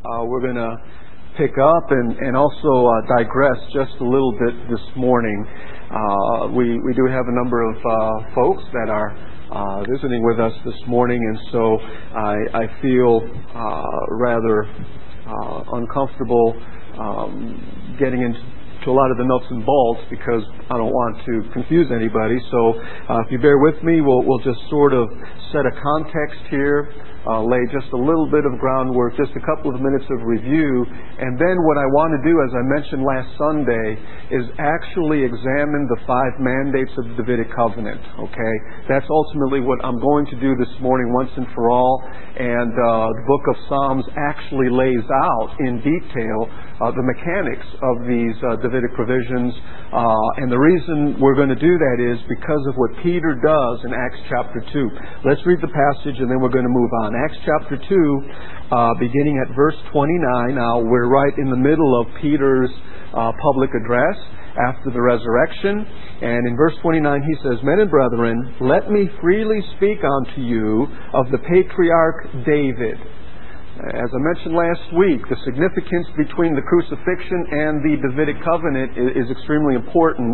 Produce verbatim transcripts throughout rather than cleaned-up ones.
Uh, we're going to pick up and, and also uh, digress just a little bit this morning. Uh, we, we do have a number of uh, folks that are uh, visiting with us this morning, and so I, I feel uh, rather uh, uncomfortable um, getting into to a lot of the nuts and bolts because I don't want to confuse anybody. So uh, if you bear with me, we'll, we'll just sort of set a context here, uh, lay just a little bit of groundwork, just a couple of minutes of review, and then what I want to do, as I mentioned last Sunday, is actually examine the five mandates of the Davidic covenant. Okay, that's ultimately what I'm going to do this morning once and for all, and uh, the book of Psalms actually lays out in detail Uh, the mechanics of these uh, Davidic provisions. Uh, and the reason we're going to do that is because of what Peter does in Acts chapter two. Let's read the passage and then we're going to move on. Acts chapter two, uh, beginning at verse twenty-nine. Now, we're right in the middle of Peter's uh, public address after the resurrection. And in verse twenty-nine he says, "Men and brethren, let me freely speak unto you of the patriarch David." As I mentioned last week, the significance between the crucifixion and the Davidic covenant is extremely important.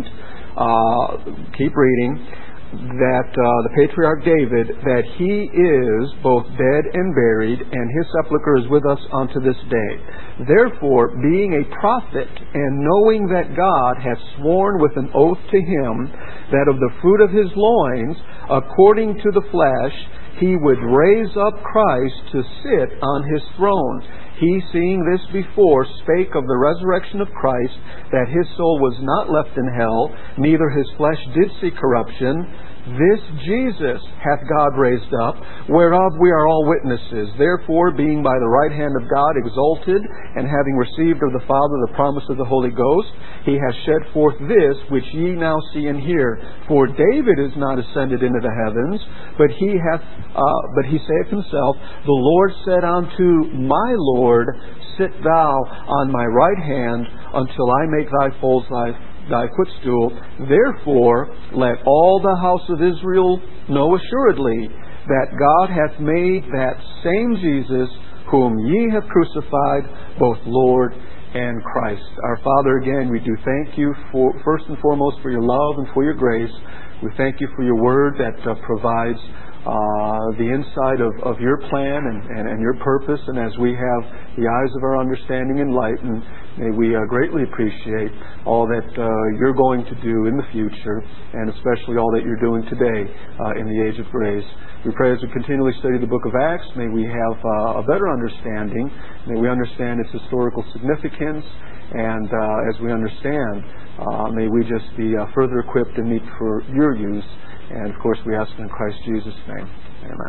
Uh, keep reading. That uh, the patriarch David, that he is both dead and buried, and his sepulchre is with us unto this day. Therefore, being a prophet, and knowing that God hath sworn with an oath to him, that of the fruit of his loins, according to the flesh, he would raise up Christ to sit on his throne. He, seeing this before, spake of the resurrection of Christ, that his soul was not left in hell, neither his flesh did see corruption. This Jesus hath God raised up, whereof we are all witnesses. Therefore, being by the right hand of God exalted, and having received of the Father the promise of the Holy Ghost, he hath shed forth this which ye now see and hear. For David is not ascended into the heavens, but he hath, uh, but he saith himself, The Lord said unto my Lord, Sit thou on my right hand, until I make thy foes thy thy footstool. Therefore, let all the house of Israel know assuredly that God hath made that same Jesus, whom ye have crucified, both Lord and Christ. Our Father, again, we do thank you for, first and foremost, for your love and for your grace. We thank you for your word that uh, provides Uh, the insight of, of your plan and, and, and your purpose, and as we have the eyes of our understanding enlightened, may we uh, greatly appreciate all that uh, you're going to do in the future, and especially all that you're doing today uh, in the age of grace. We pray as we continually study the book of Acts, may we have uh, a better understanding, may we understand its historical significance, and uh, as we understand, uh, may we just be uh, further equipped and meet for your use. And of course we ask in Christ Jesus' name. Amen.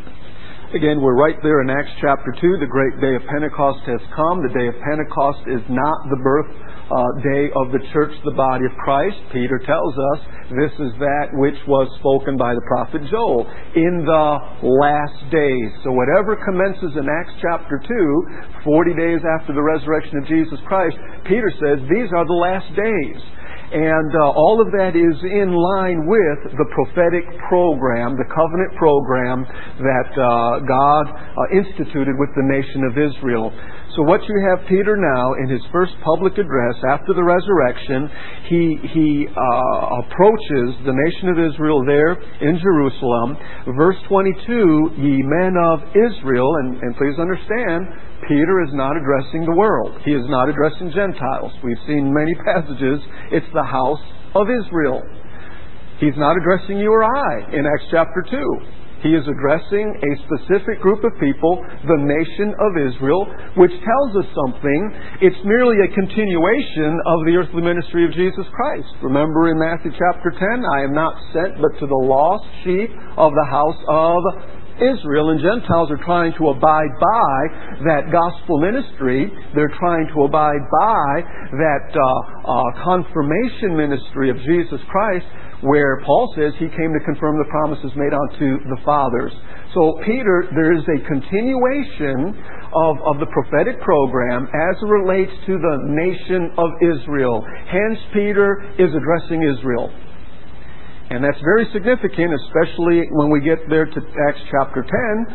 Again, we're right there in Acts chapter two. The great day of Pentecost has come. The day of Pentecost is not the birth uh, day of the church, the body of Christ. Peter tells us this is that which was spoken by the prophet Joel in the last days. So whatever commences in Acts chapter two, forty days after the resurrection of Jesus Christ, Peter says these are the last days. And uh, all of that is in line with the prophetic program, the covenant program that uh, God uh, instituted with the nation of Israel. So what you have Peter now in his first public address after the resurrection, he, he uh, approaches the nation of Israel there in Jerusalem. Verse twenty-two, ye men of Israel, and, and please understand, Peter is not addressing the world. He is not addressing Gentiles. We've seen many passages. It's the house of Israel. He's not addressing you or I in Acts chapter two. He is addressing a specific group of people, the nation of Israel, which tells us something. It's merely a continuation of the earthly ministry of Jesus Christ. Remember in Matthew chapter ten, I am not sent but to the lost sheep of the house of Israel, and Gentiles are trying to abide by that gospel ministry. They're trying to abide by that uh, uh, confirmation ministry of Jesus Christ, where Paul says he came to confirm the promises made unto the fathers. So Peter, there is a continuation of, of the prophetic program as it relates to the nation of Israel. Hence, Peter is addressing Israel. And that's very significant, especially when we get there to Acts chapter ten.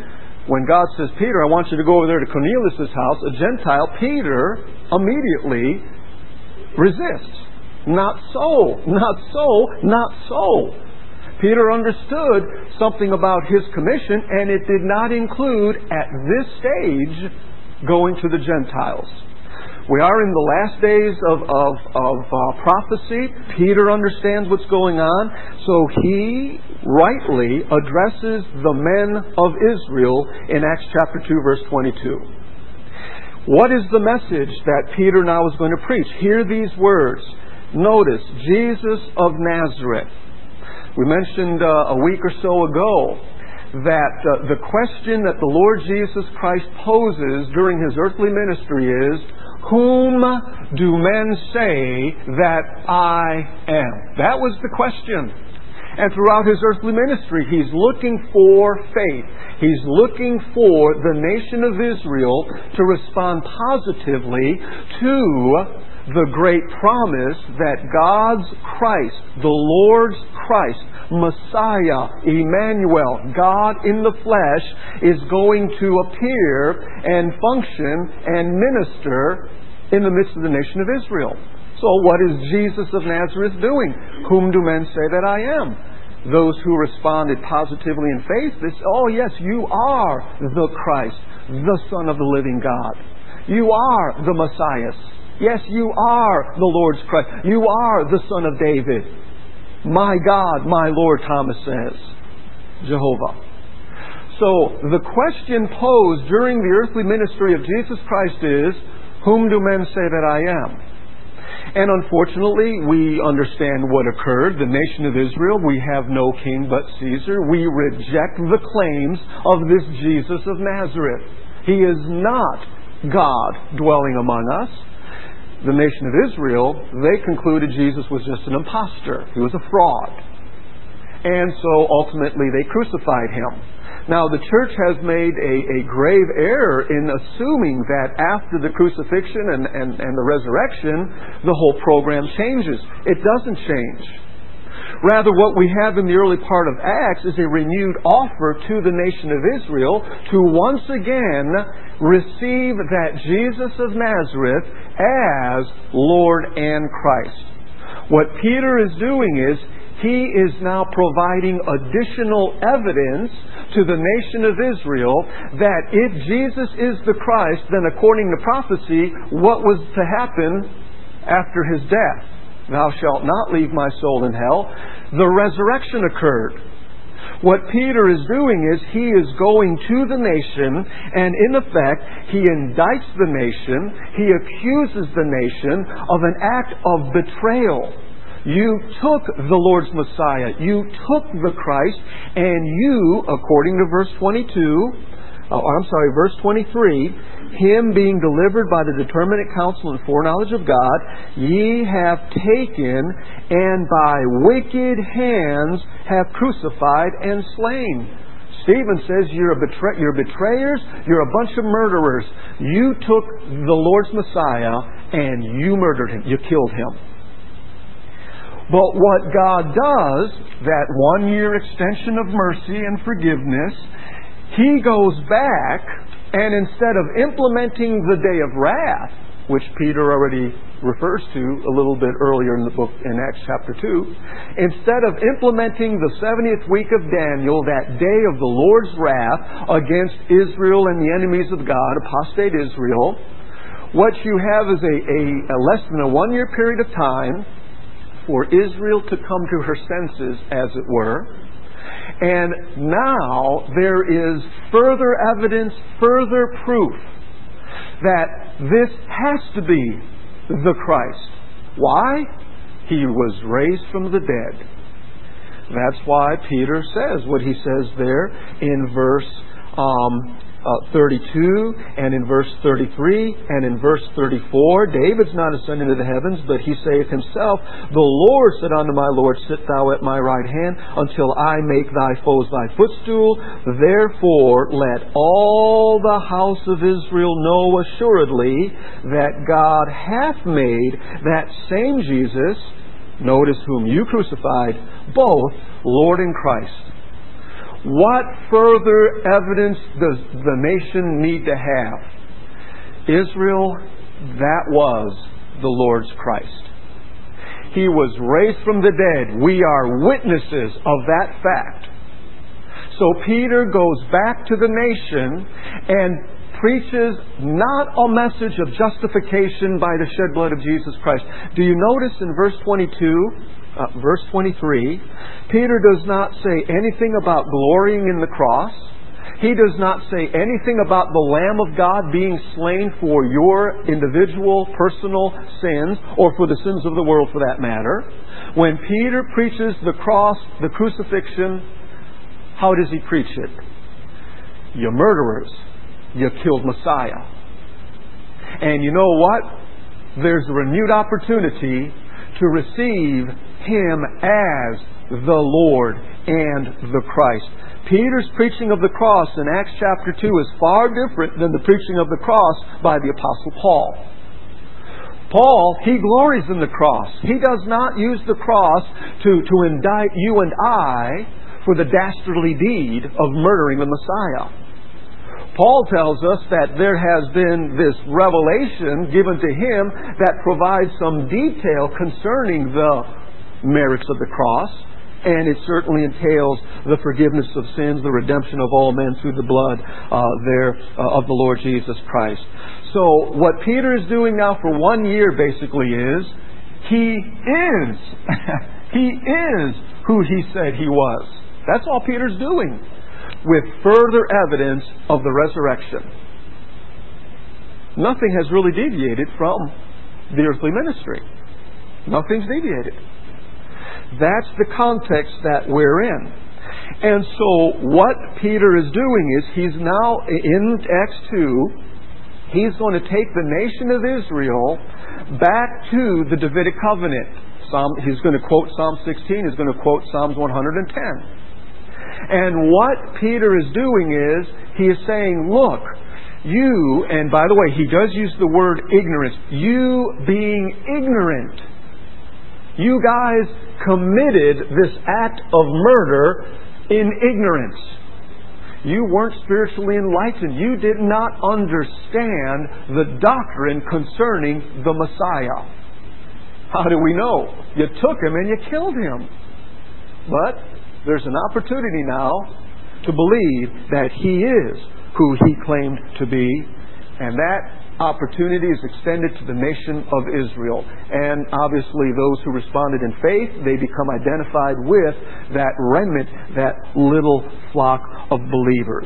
When God says, Peter, I want you to go over there to Cornelius' house, a Gentile, Peter immediately resists. Not so, not so, not so. Peter understood something about his commission, and it did not include, at this stage, going to the Gentiles. We are in the last days of, of, of uh, prophecy. Peter understands what's going on, so he rightly addresses the men of Israel in Acts chapter two, verse twenty-two. What is the message that Peter now is going to preach? Hear these words. Notice, Jesus of Nazareth. We mentioned uh, a week or so ago that uh, the question that the Lord Jesus Christ poses during His earthly ministry is, whom do men say that I am? That was the question. And throughout His earthly ministry, He's looking for faith. He's looking for the nation of Israel to respond positively to the great promise that God's Christ, the Lord's Christ, Messiah, Emmanuel, God in the flesh, is going to appear and function and minister in the midst of the nation of Israel. So what is Jesus of Nazareth doing? Whom do men say that I am? Those who responded positively in faith, they say, oh yes, you are the Christ, the Son of the living God. You are the Messiah. Yes, you are the Lord's Christ. You are the Son of David. My God, my Lord, Thomas says. Jehovah. So, the question posed during the earthly ministry of Jesus Christ is, whom do men say that I am? And unfortunately, we understand what occurred. The nation of Israel, we have no king but Caesar. We reject the claims of this Jesus of Nazareth. He is not God dwelling among us. The nation of Israel, they concluded Jesus was just an impostor. He was a fraud. And so ultimately they crucified Him. Now the church has made a, a grave error in assuming that after the crucifixion and, and, and the resurrection, the whole program changes. It doesn't change. Rather, what we have in the early part of Acts is a renewed offer to the nation of Israel to once again receive that Jesus of Nazareth as Lord and Christ. What Peter is doing is he is now providing additional evidence to the nation of Israel that if Jesus is the Christ, then according to prophecy, what was to happen after His death? Thou shalt not leave my soul in hell. The resurrection occurred. What Peter is doing is he is going to the nation, and in effect, he indicts the nation, he accuses the nation of an act of betrayal. You took the Lord's Messiah, you took the Christ, and you, according to verse twenty-two, oh, I'm sorry, verse twenty-three, Him being delivered by the determinate counsel and foreknowledge of God, ye have taken, and by wicked hands have crucified and slain. Stephen says, you're, a betray- you're betrayers, you're a bunch of murderers. You took the Lord's Messiah and you murdered Him, you killed Him. But what God does, that one-year extension of mercy and forgiveness, He goes back, and instead of implementing the day of wrath, which Peter already refers to a little bit earlier in the book in Acts chapter two, instead of implementing the seventieth week of Daniel, that day of the Lord's wrath against Israel and the enemies of God, apostate Israel, what you have is a, a, a less than a one-year period of time for Israel to come to her senses, as it were. And now there is further evidence, further proof that this has to be the Christ. Why? He was raised from the dead. That's why Peter says what he says there in verse um, uh, thirty-two and in verse thirty-three and in verse thirty-four. David's not ascended into the heavens, but he saith himself, the Lord said unto my Lord, sit thou at my right hand until I make thy foes thy footstool. Therefore let all the house of Israel know assuredly that God hath made that same Jesus, notice whom you crucified, both Lord and Christ. What further evidence does the nation need to have? Israel, that was the Lord's Christ. He was raised from the dead. We are witnesses of that fact. So Peter goes back to the nation and preaches not a message of justification by the shed blood of Jesus Christ. Do you notice in verse twenty-two, uh, verse twenty-three, Peter does not say anything about glorying in the cross. He does not say anything about the Lamb of God being slain for your individual, personal sins, or for the sins of the world for that matter. When Peter preaches the cross, the crucifixion, how does he preach it? You murderers, you killed Messiah. And you know what? There's a renewed opportunity to receive Him as the Lord and the Christ. Peter's preaching of the cross in Acts chapter two is far different than the preaching of the cross by the Apostle Paul. Paul, he glories in the cross. He does not use the cross to, to indict you and I for the dastardly deed of murdering the Messiah. Paul tells us that there has been this revelation given to him that provides some detail concerning the merits of the cross. And it certainly entails the forgiveness of sins, the redemption of all men through the blood uh, there uh, of the Lord Jesus Christ. So what Peter is doing now for one year basically is, he is, he is who he said he was. That's all Peter's doing, with further evidence of the resurrection. Nothing has really deviated from the earthly ministry. Nothing's deviated. That's the context that we're in. And so what Peter is doing is he's now in Acts two, he's going to take the nation of Israel back to the Davidic covenant. Psalm, he's going to quote Psalm sixteen, he's going to quote Psalms one hundred ten. And what Peter is doing is he is saying, look, you, and by the way, he does use the word ignorance, you being ignorant, you guys committed this act of murder in ignorance. You weren't spiritually enlightened. You did not understand the doctrine concerning the Messiah. How do we know? You took him and you killed him. But there's an opportunity now to believe that he is who he claimed to be, and that opportunity is extended to the nation of Israel. And obviously those who responded in faith, they become identified with that remnant, that little flock of believers.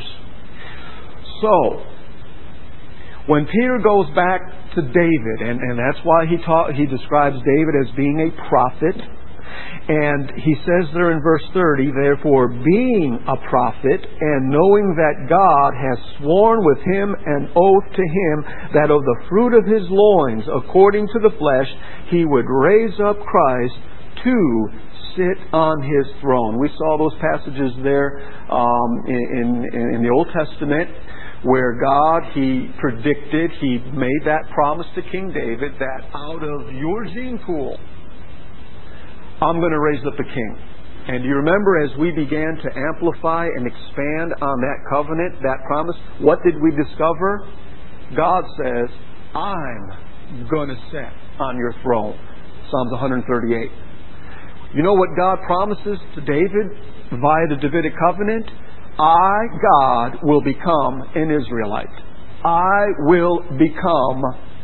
So, when Peter goes back to David, and, and that's why he taught, he describes David as being a prophet, and he says there in verse thirty, therefore being a prophet, and knowing that God has sworn with him an oath to him that of the fruit of his loins, according to the flesh, he would raise up Christ to sit on his throne. We saw those passages there um, in, in, in the Old Testament, where God, He predicted, He made that promise to King David that out of your gene pool, I'm going to raise up a king. And do you remember as we began to amplify and expand on that covenant, that promise, what did we discover? God says, I'm going to sit on your throne. Psalms one thirty-eight. You know what God promises to David via the Davidic covenant? I, God, will become an Israelite. I will become,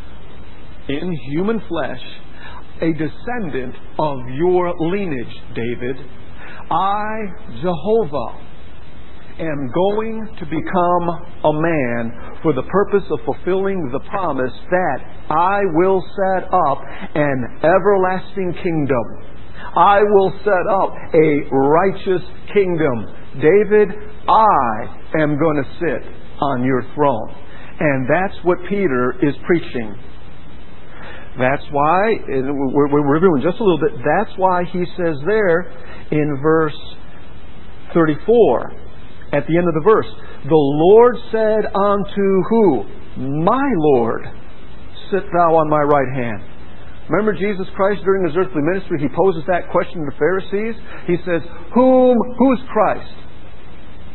in human flesh, a descendant of your lineage, David. I, Jehovah, am going to become a man for the purpose of fulfilling the promise that I will set up an everlasting kingdom. I will set up a righteous kingdom. David, I am going to sit on your throne. And that's what Peter is preaching. That's why, and we're, we're reviewing just a little bit, that's why he says there in verse thirty-four, at the end of the verse, the Lord said unto who? My Lord, sit thou on my right hand. Remember Jesus Christ during his earthly ministry, he poses that question to the Pharisees. He says, whom, who's Christ?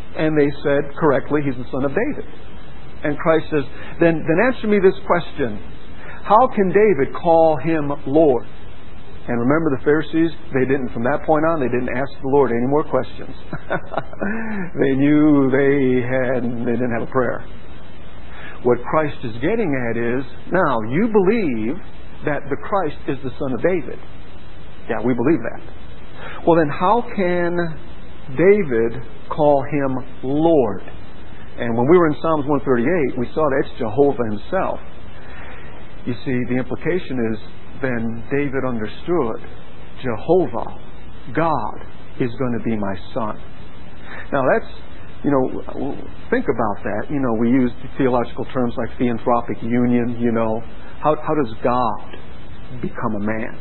And they said correctly, He's the Son of David. And Christ says, then, then answer me this question. How can David call Him Lord? And remember the Pharisees, they didn't, from that point on, they didn't ask the Lord any more questions. They knew they had, they didn't have a prayer. What Christ is getting at is, now, you believe that the Christ is the Son of David. Yeah, we believe that. Well then, how can David call Him Lord? And when we were in Psalms one thirty-eight, we saw that it's Jehovah Himself. You see, the implication is, then David understood, Jehovah, God, is going to be my son. Now that's, you know, think about that. You know, we use theological terms like theanthropic union, you know. How, how does God become a man?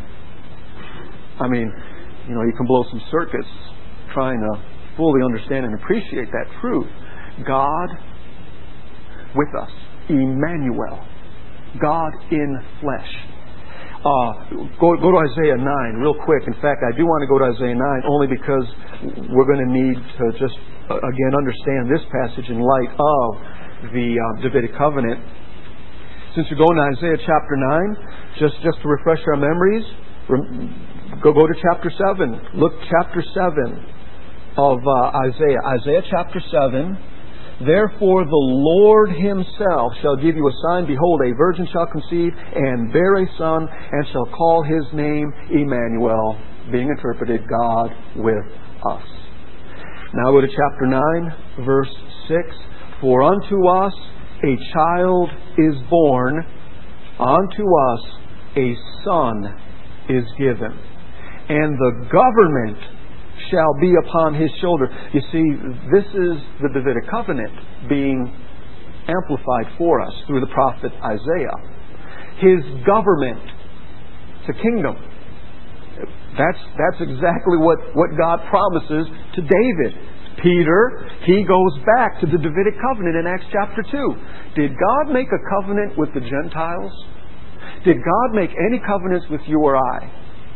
I mean, you know, you can blow some circuits trying to fully understand and appreciate that truth. God with us, Emmanuel, God in flesh. Uh, go, go to Isaiah nine real quick. In fact, I do want to go to Isaiah nine only because we're going to need to just, uh, again, understand this passage in light of the uh, Davidic covenant. Since you're going to Isaiah chapter nine, just, just to refresh our memories, rem- go, go to chapter seven. Look, chapter seven of uh, Isaiah. Isaiah chapter seven. Therefore the Lord Himself shall give you a sign. Behold, a virgin shall conceive and bear a son, and shall call His name Emmanuel, being interpreted, God with us. Now go to chapter nine, verse six. For unto us a child is born, unto us a son is given, and the government shall be upon His shoulder. You see, this is the Davidic covenant being amplified for us through the prophet Isaiah. His government, it's a kingdom. That's, that's exactly what, what God promises to David. Peter, he goes back to the Davidic covenant in Acts chapter two. Did God make a covenant with the Gentiles? Did God make any covenants with you or I?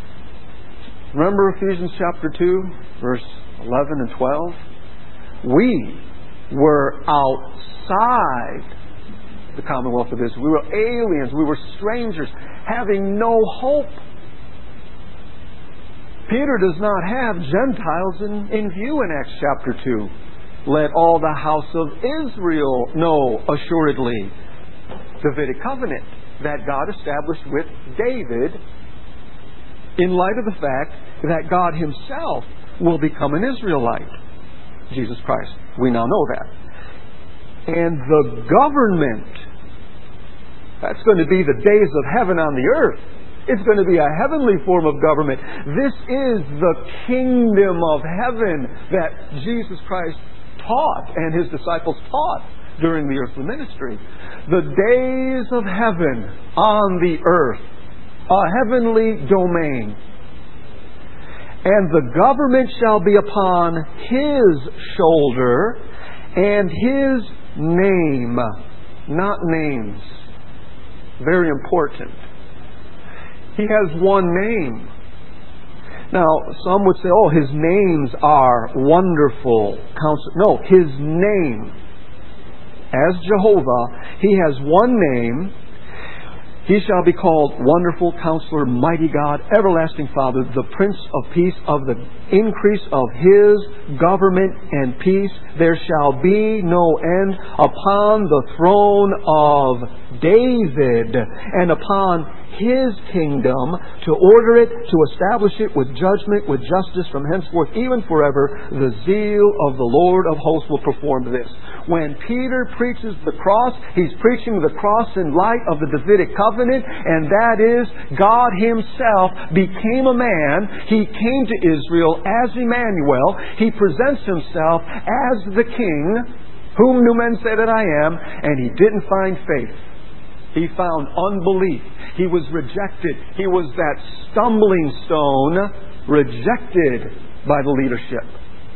Remember Ephesians chapter two, verse eleven and twelve? We were outside the commonwealth of Israel. We were aliens. We were strangers, having no hope. Peter does not have Gentiles in, in view in Acts chapter two. Let all the house of Israel know assuredly. Davidic covenant that God established with David in light of the fact that God Himself will become an Israelite. Jesus Christ. We now know that. And the government, that's going to be the days of heaven on the earth. It's going to be a heavenly form of government. This is the kingdom of heaven that Jesus Christ taught and His disciples taught during the earthly ministry. The days of heaven on the earth. A heavenly domain. And the government shall be upon His shoulder, and His name, not names. Very important. He has one name. Now, some would say, oh, His names are wonderful. No, His name. As Jehovah, He has one name. He shall be called Wonderful Counselor, Mighty God, Everlasting Father, the Prince of Peace. Of the increase of His government and peace there shall be no end upon the throne of David and upon His kingdom, to order it, to establish it with judgment, with justice from henceforth, even forever. The zeal of the Lord of hosts will perform this. When Peter preaches the cross, he's preaching the cross in light of the Davidic covenant, and that is, God Himself became a man. He came to Israel as Emmanuel. He presents Himself as the King, whom do men say that I am, and He didn't find faith. He found unbelief. He was rejected. He was that stumbling stone rejected by the leadership.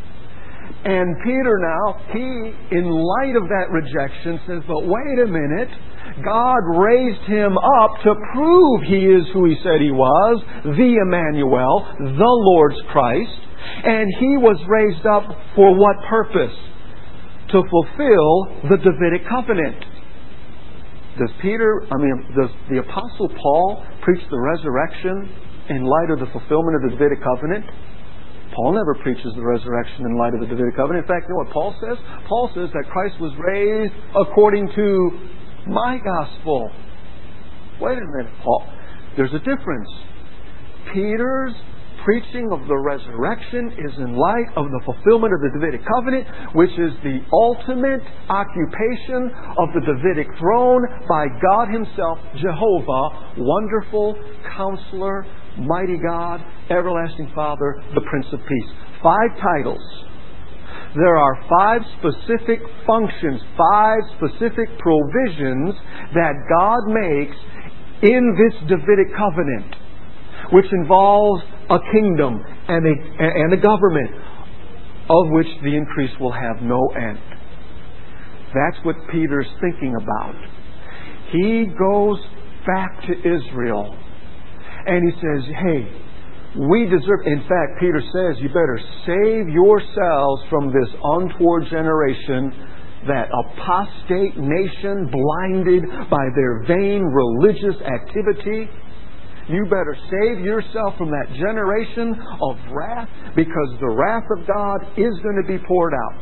And Peter now, he, in light of that rejection, says, but wait a minute. God raised Him up to prove He is who He said He was, the Emmanuel, the Lord's Christ. And He was raised up for what purpose? to fulfill the Davidic covenant. Does Peter, I mean, does the Apostle Paul preach the resurrection in light of the fulfillment of the Davidic covenant? Paul never preaches the resurrection in light of the Davidic covenant. In fact, you know what Paul says? Paul says that Christ was raised according to my gospel. Wait a minute, Paul. There's a difference. Peter's preaching of the resurrection is in light of the fulfillment of the Davidic covenant, which is the ultimate occupation of the Davidic throne by God Himself, Jehovah, Wonderful Counselor, Mighty God, Everlasting Father, the Prince of Peace. Five titles. There are five specific functions, five specific provisions that God makes in this Davidic covenant, which involves a kingdom and a, and a government of which the increase will have no end. That's what Peter's thinking about. He goes back to Israel and he says, hey, we deserve... In fact, Peter says, you better save yourselves from this untoward generation, that apostate nation blinded by their vain religious activity. You better save yourself from that generation of wrath, because the wrath of God is going to be poured out.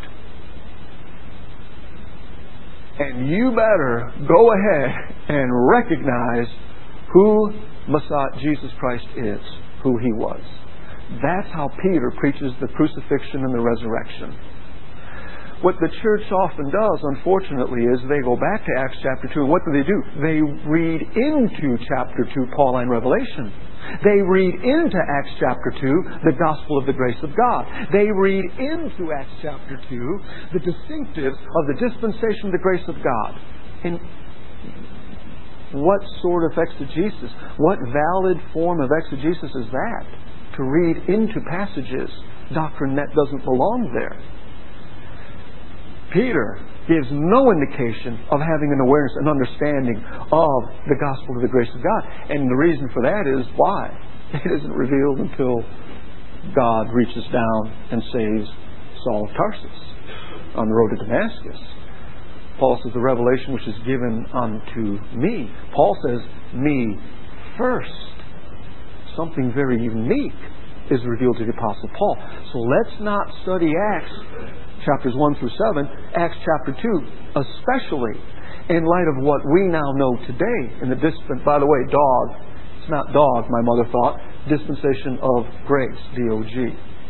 And you better go ahead and recognize who Messiah Jesus Christ is, who He was. That's how Peter preaches the crucifixion and the resurrection. What the church often does, unfortunately, is they go back to Acts chapter two, and what do they do? They read into chapter two, Pauline Revelation. They read into Acts chapter two, the gospel of the grace of God. They read into Acts chapter two, the distinctives of the dispensation of the grace of God. And what sort of exegesis, what valid form of exegesis is that? To read into passages doctrine that doesn't belong there. Peter gives no indication of having an awareness and understanding of the gospel of the grace of God. And the reason for that is why? It isn't revealed until God reaches down and saves Saul of Tarsus on the road to Damascus. Paul says, the revelation which is given unto me. Paul says, me first. Something very unique is revealed to the Apostle Paul. So let's not study Acts chapters one through seven, Acts chapter two, especially in light of what we now know today in the dispense. By the way, dog, it's not dog, my mother thought, dispensation of grace, D O G.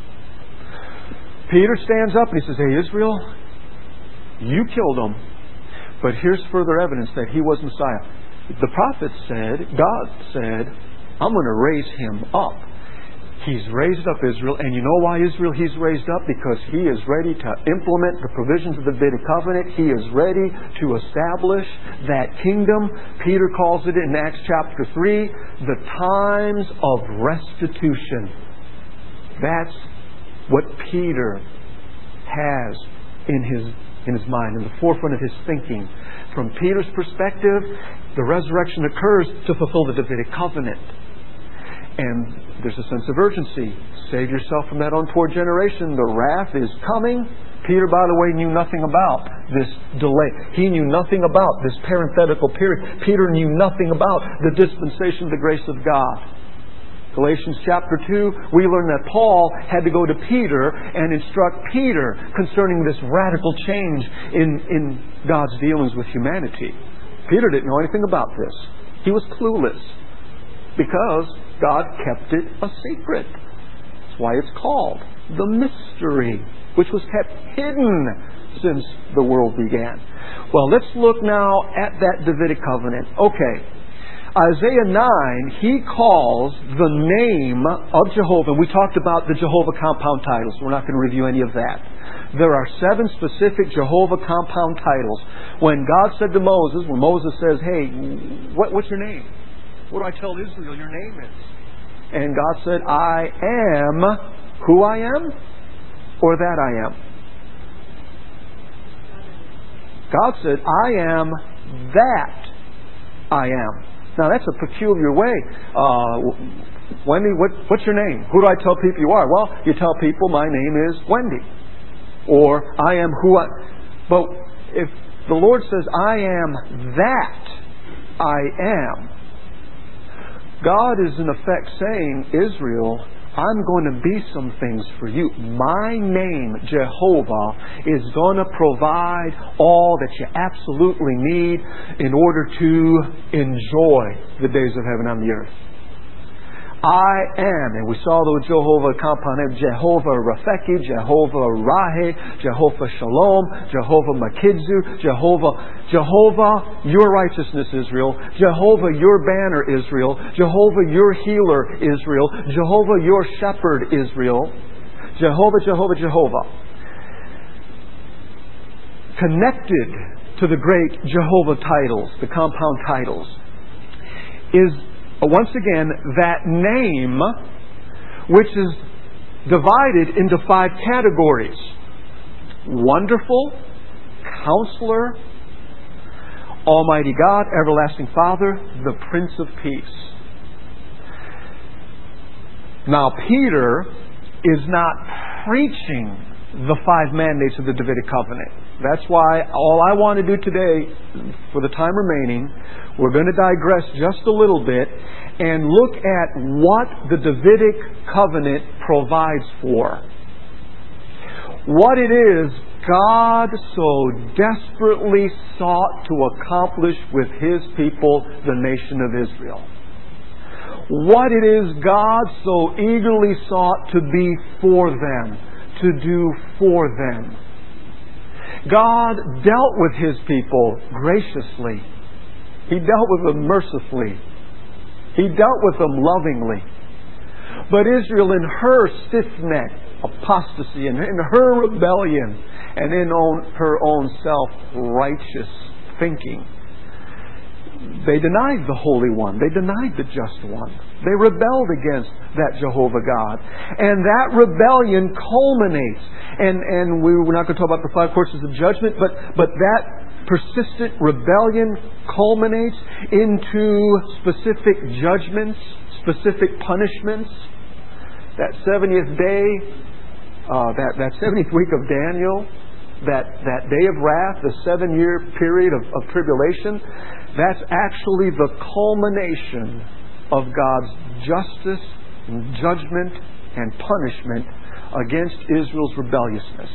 Peter stands up and he says, hey, Israel, you killed him, but here's further evidence that he was Messiah. The prophet said, God said, I'm going to raise him up. He's raised up Israel, and you know why Israel He's raised up? Because He is ready to implement the provisions of the Davidic covenant. He is ready to establish that kingdom. Peter calls it in Acts chapter three, the times of restitution. That's what Peter has in his, in his mind, in the forefront of his thinking. From Peter's perspective, the resurrection occurs to fulfill the Davidic covenant. And there's a sense of urgency. Save yourself from that untoward generation. The wrath is coming. Peter, by the way, knew nothing about this delay. He knew nothing about this parenthetical period. Peter knew nothing about the dispensation of the grace of God. Galatians chapter two, we learn that Paul had to go to Peter and instruct Peter concerning this radical change in, in God's dealings with humanity. Peter didn't know anything about this. He was clueless because God kept it a secret. That's why it's called the mystery, which was kept hidden since the world began. Well, let's look now at that Davidic covenant. Okay. Isaiah nine, he calls the name of Jehovah. We talked about the Jehovah compound titles. We're not going to review any of that. There are seven specific Jehovah compound titles. When God said to Moses, when Moses says, hey, what, what's your name? What do I tell Israel your name is? And God said, I am who I am, or that I am. God said, I am that I am. Now that's a peculiar way. Uh, Wendy, what, what's your name? Who do I tell people you are? Well, you tell people my name is Wendy. Or I am who I... But if the Lord says, I am that I am, God is in effect saying, Israel, I'm going to be some things for you. My name, Jehovah, is going to provide all that you absolutely need in order to enjoy the days of heaven on the earth. I am, and we saw the Jehovah compound name, Jehovah Rafeki, Jehovah Rahe, Jehovah Shalom, Jehovah Makidzu, Jehovah, Jehovah, your righteousness, Israel, Jehovah, your banner, Israel, Jehovah, your healer, Israel, Jehovah, your shepherd, Israel, Jehovah, Jehovah, Jehovah. Connected to the great Jehovah titles, the compound titles, is once again, that name, which is divided into five categories. Wonderful, Counselor, Almighty God, Everlasting Father, the Prince of Peace. Now, Peter is not preaching the five mandates of the Davidic covenant. That's why all I want to do today, for the time remaining, we're going to digress just a little bit and look at what the Davidic covenant provides for. What it is God so desperately sought to accomplish with His people, the nation of Israel. What it is God so eagerly sought to be for them, to do for them. God dealt with His people graciously. He dealt with them mercifully. He dealt with them lovingly. But Israel, in her stiff-necked apostasy, and in her rebellion, and in own, her own self-righteous thinking, they denied the Holy One. They denied the Just One. They rebelled against that Jehovah God. And that rebellion culminates. And, and we, we're not going to talk about the five courses of judgment, but, but that persistent rebellion culminates into specific judgments, specific punishments. That seventieth day, uh, that, that seventieth week of Daniel, that, that day of wrath, the seven-year period of, of tribulation, that's actually the culmination of God's justice and judgment and punishment against Israel's rebelliousness.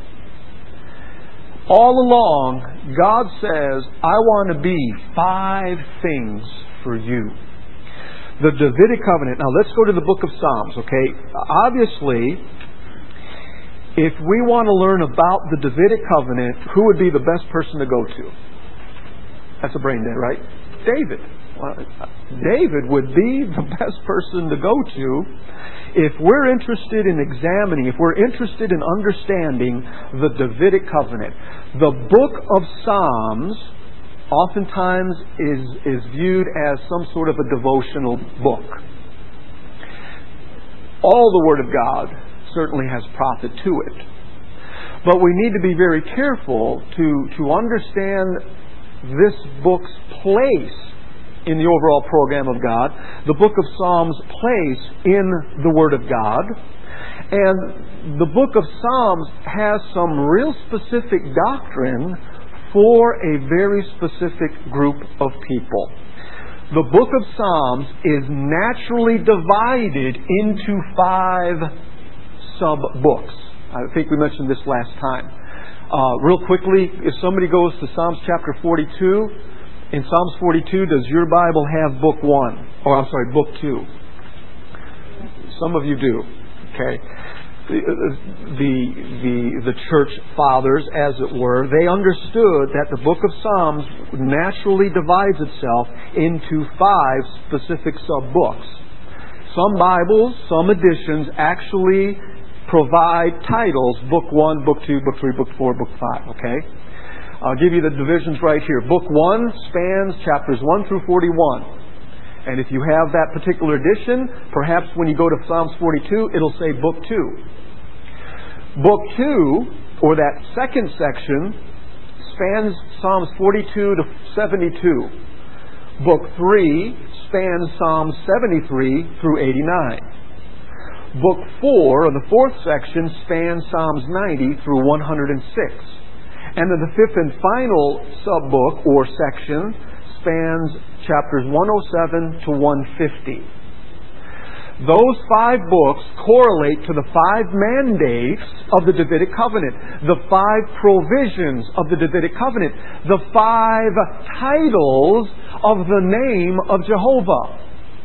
All along, God says, I want to be five things for you. The Davidic covenant. Now let's go to the book of Psalms, okay? Obviously, if we want to learn about the Davidic covenant, who would be the best person to go to? That's a brain dead, right? David. Well, David would be the best person to go to if we're interested in examining, if we're interested in understanding the Davidic covenant. The book of Psalms oftentimes is, is viewed as some sort of a devotional book. All the Word of God certainly has profit to it. But we need to be very careful to, to understand this book's place in the overall program of God, the book of Psalms' place in the Word of God. And the book of Psalms has some real specific doctrine for a very specific group of people. The book of Psalms is naturally divided into five sub-books. I think we mentioned this last time. Uh, real quickly, if somebody goes to Psalms chapter forty-two, in Psalms forty-two, does your Bible have book one? Or I'm sorry, book two? Some of you do. Okay. The, the, the, the church fathers, as it were, they understood that the book of Psalms naturally divides itself into five specific sub-books. Some Bibles, some editions actually provide titles, book one, book two, book three, book four, book five, okay? I'll give you the divisions right here. Book one spans chapters one through forty-one. And if you have that particular edition, perhaps when you go to Psalms forty-two, it'll say book two. Book two, or that second section, spans Psalms forty-two to seventy-two. Book three spans Psalms seventy-three through eighty-nine. Book four, or the fourth section, spans Psalms ninety through one hundred six. And then the fifth and final sub-book or section spans chapters one oh seven to one fifty. Those five books correlate to the five mandates of the Davidic covenant, the five provisions of the Davidic covenant, the five titles of the name of Jehovah.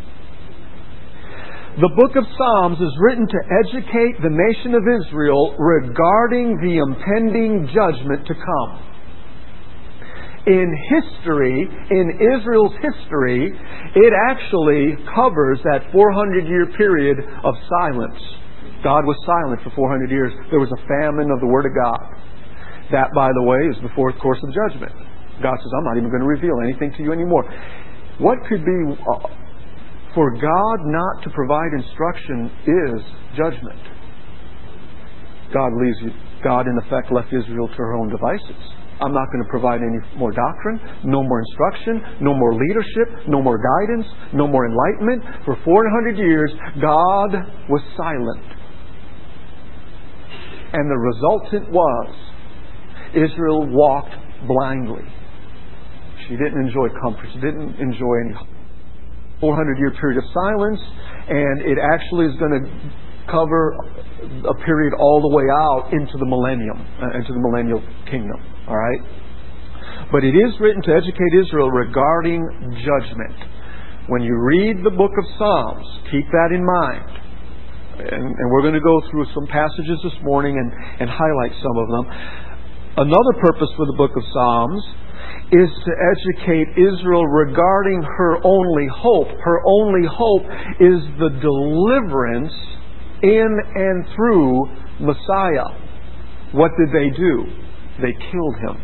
The book of Psalms is written to educate the nation of Israel regarding the impending judgment to come. In history, in Israel's history, it actually covers that four hundred year period of silence. God was silent for four hundred years. There was a famine of the Word of God. That, by the way, is the fourth course of judgment. God says, I'm not even going to reveal anything to you anymore. What could be... Uh, for God not to provide instruction is judgment. God leaves you. God, in effect, left Israel to her own devices. I'm not going to provide any more doctrine, no more instruction, no more leadership, no more guidance, no more enlightenment. For four hundred years, God was silent. And the resultant was, Israel walked blindly. She didn't enjoy comfort. She didn't enjoy any four hundred year period of silence, and it actually is going to cover a period all the way out into the millennium, uh, into the millennial kingdom. All right? But it is written to educate Israel regarding judgment. When you read the book of Psalms, keep that in mind. And, and we're going to go through some passages this morning and, and highlight some of them. Another purpose for the book of Psalms is to educate Israel regarding her only hope. Her only hope is the deliverance in and through Messiah. What did they do? They killed him.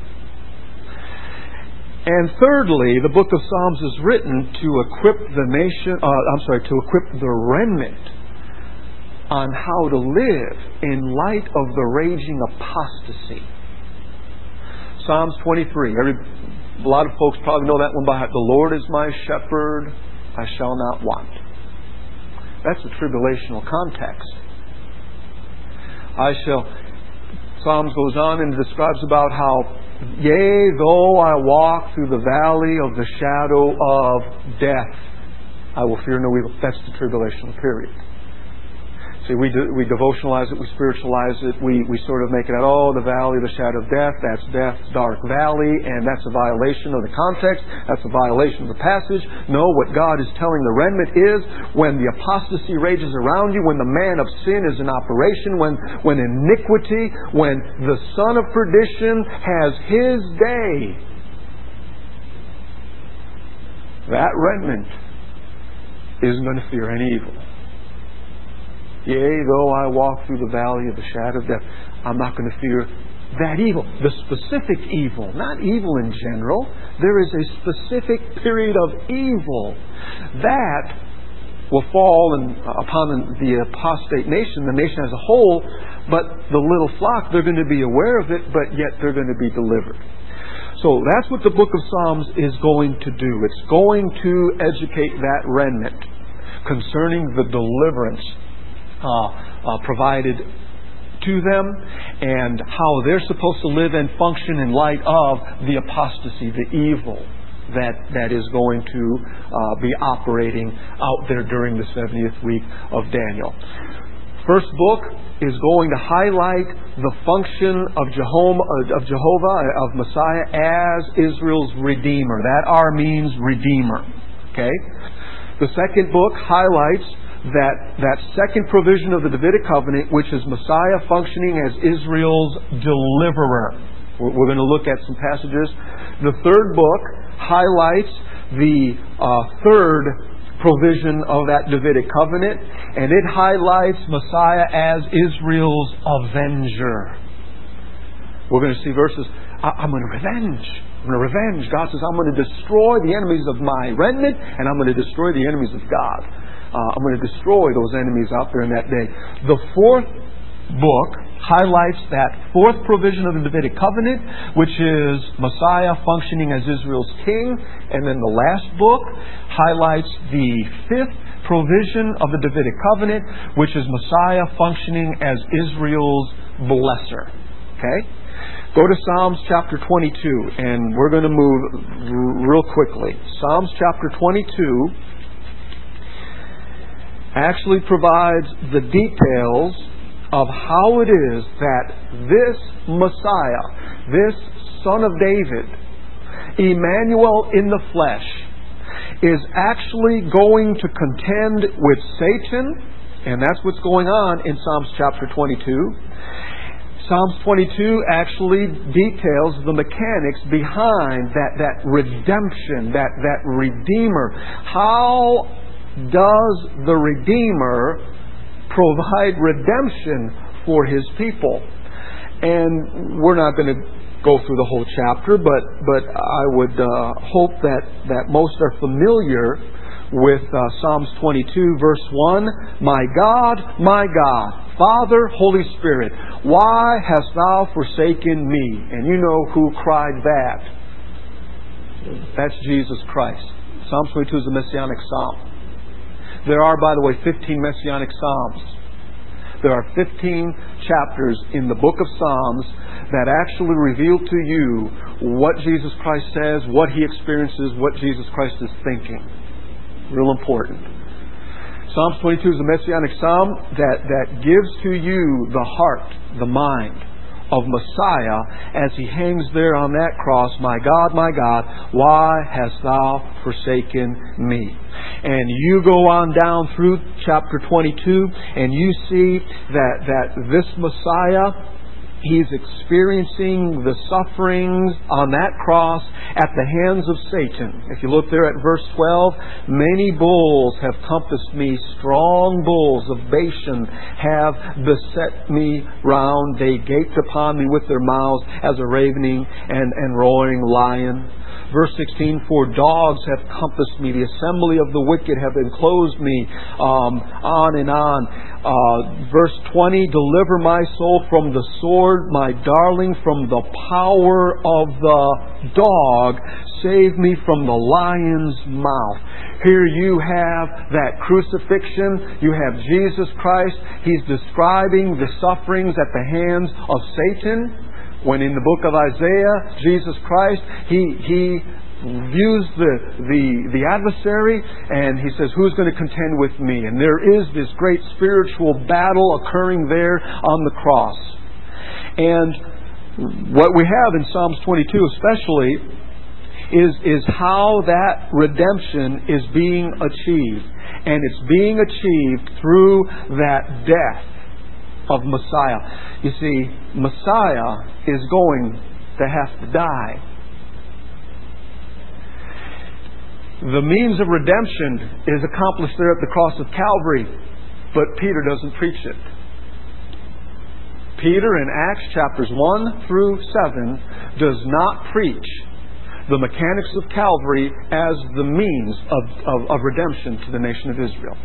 And thirdly, the book of Psalms is written to equip the nation, uh, I'm sorry, to equip the remnant on how to live in light of the raging apostasy. Psalms twenty-three. Every, a lot of folks probably know that one by heart. The Lord is my shepherd, I shall not want. That's the tribulational context. I shall... Psalms goes on and describes about how, yea, though I walk through the valley of the shadow of death, I will fear no evil. That's the tribulational period. See, we do, we devotionalize it, we spiritualize it, we, we sort of make it, oh, the valley of the shadow of death, that's death's dark valley, and that's a violation of the context, that's a violation of the passage. No, what God is telling the remnant is, when the apostasy rages around you, when the man of sin is in operation, when, when iniquity, when the son of perdition has his day, that remnant isn't going to fear any evil. Yea, though I walk through the valley of the shadow of death, I'm not going to fear that evil. The specific evil, not evil in general. There is a specific period of evil that will fall in, upon the apostate nation, the nation as a whole, but the little flock, they're going to be aware of it, but yet they're going to be delivered. So that's what the book of Psalms is going to do. It's going to educate that remnant concerning the deliverance Uh, uh, provided to them and how they're supposed to live and function in light of the apostasy, the evil that, that is going to uh, be operating out there during the seventieth week of Daniel. First book is going to highlight the function of Jehovah, of Jehovah, of Messiah as Israel's Redeemer. That R means Redeemer. Okay? The second book highlights that that second provision of the Davidic covenant, which is Messiah functioning as Israel's deliverer. We're, we're going to look at some passages. The third book highlights the uh, third provision of that Davidic covenant, and it highlights Messiah as Israel's avenger. We're going to see verses, I, I'm going to revenge. I'm going to revenge. God says, I'm going to destroy the enemies of my remnant, and I'm going to destroy the enemies of God. Uh, I'm going to destroy those enemies out there in that day. The fourth book highlights that fourth provision of the Davidic covenant, which is Messiah functioning as Israel's king. And then the last book highlights the fifth provision of the Davidic covenant, which is Messiah functioning as Israel's blesser. Okay? Go to Psalms chapter twenty-two, and we're going to move r- real quickly. Psalms chapter twenty-two actually provides the details of how it is that this Messiah, this Son of David, Emmanuel in the flesh, is actually going to contend with Satan, and that's what's going on in Psalms chapter twenty-two. Psalms twenty-two actually details the mechanics behind that, that redemption, that, that Redeemer. How does the Redeemer provide redemption for His people? And we're not going to go through the whole chapter, but, but I would uh, hope that, that most are familiar with uh, Psalms twenty-two, verse one. My God, my God, Father, Holy Spirit, why hast Thou forsaken me? And you know who cried that. That's Jesus Christ. Psalm twenty-two is a messianic psalm. There are, by the way, fifteen messianic psalms. There are fifteen chapters in the book of Psalms that actually reveal to you what Jesus Christ says, what He experiences, what Jesus Christ is thinking. Real important. Psalms twenty-two is a messianic psalm that, that gives to you the heart, the mind of Messiah as He hangs there on that cross. My God, my God, why hast Thou forsaken me? And you go on down through chapter twenty-two and you see that, that this Messiah, He's experiencing the sufferings on that cross at the hands of Satan. If you look there at verse twelve, many bulls have compassed me, strong bulls of Bashan have beset me round. They gaped upon me with their mouths as a ravening and, and roaring lion. Verse sixteen, for dogs have compassed me, the assembly of the wicked have enclosed me, um, on and on. Uh, verse twenty, deliver my soul from the sword, my darling from the power of the dog. Save me from the lion's mouth. Here you have that crucifixion. You have Jesus Christ. He's describing the sufferings at the hands of Satan. When in the book of Isaiah, Jesus Christ, He He views the, the, the adversary and He says, who's going to contend with me? And there is this great spiritual battle occurring there on the cross. And what we have in Psalms twenty-two especially is, is how that redemption is being achieved. And it's being achieved through that death of Messiah. You see, Messiah is going to have to die. The means of redemption is accomplished there at the cross of Calvary, but Peter doesn't preach it. Peter in Acts chapters one through seven does not preach the mechanics of Calvary as the means of, of, of redemption to the nation of Israel.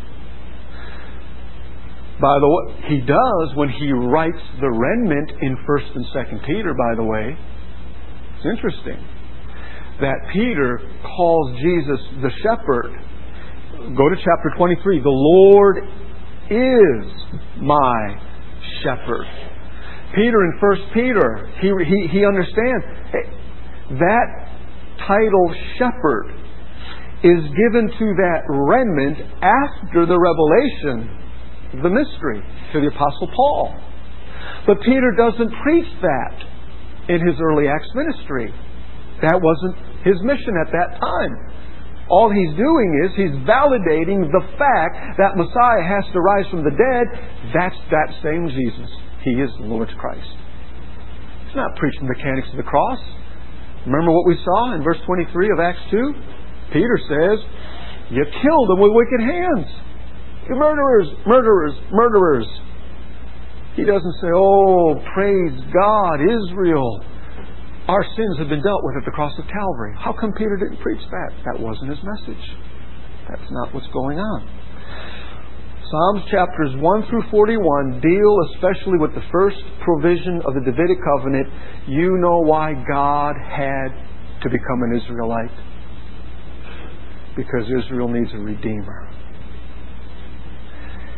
By the way, he does when he writes the remnant in First and Second Peter, by the way. It's interesting that Peter calls Jesus the shepherd. Go to chapter twenty-three. The Lord is my shepherd. Peter in First Peter, he, he, he understands that title shepherd is given to that remnant after the revelation, the mystery, to the Apostle Paul. But Peter doesn't preach that in his early Acts ministry. That wasn't his mission at that time. All he's doing is he's validating the fact that Messiah has to rise from the dead. That's that same Jesus. He is the Lord's Christ. He's not preaching the mechanics of the cross. Remember what we saw in verse twenty-three of Acts two? Peter says, you killed them with wicked hands. You murderers, murderers, murderers. He doesn't say, oh, praise God, Israel. Our sins have been dealt with at the cross of Calvary. How come Peter didn't preach that? That wasn't his message. That's not what's going on. Psalms chapters one through forty-one deal especially with the first provision of the Davidic covenant. You know why God had to become an Israelite? Because Israel needs a Redeemer.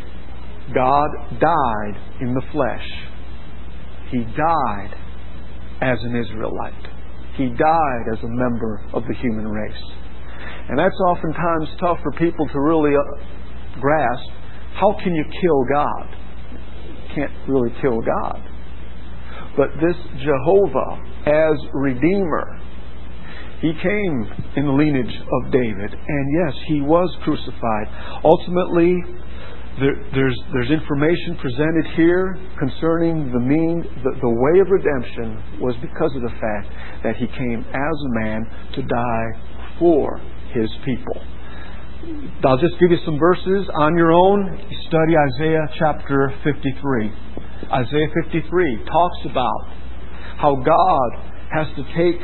God died in the flesh. He died as an Israelite. He died as a member of the human race. And that's oftentimes tough for people to really uh, grasp. How can you kill God? You can't really kill God. But this Jehovah as Redeemer, He came in the lineage of David. And yes, He was crucified. Ultimately, there, there's, there's information presented here concerning the mean, the, the way of redemption was because of the fact that He came as a man to die for His people. I'll just give you some verses on your own. Study Isaiah chapter fifty-three. Isaiah fifty-three talks about how God has to take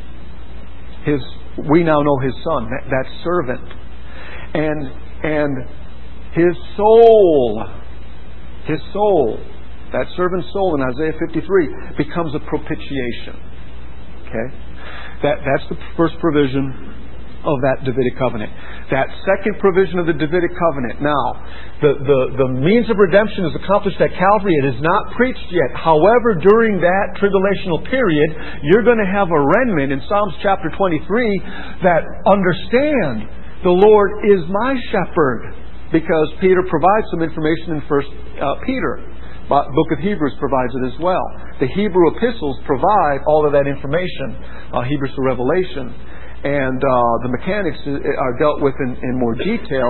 His, we now know His Son, that, that servant, and and His soul, His soul, that servant's soul in Isaiah fifty-three becomes a propitiation. Okay, that that's the first provision of that Davidic covenant. That second provision of the Davidic covenant. Now, the, the, the means of redemption is accomplished at Calvary. It is not preached yet. However, during that tribulational period, you're going to have a remnant in Psalms chapter twenty-three that understand the Lord is my shepherd, because Peter provides some information in First uh, Peter. But Book of Hebrews provides it as well. The Hebrew epistles provide all of that information, uh, Hebrews to Revelation. And uh, the mechanics are dealt with in, in more detail.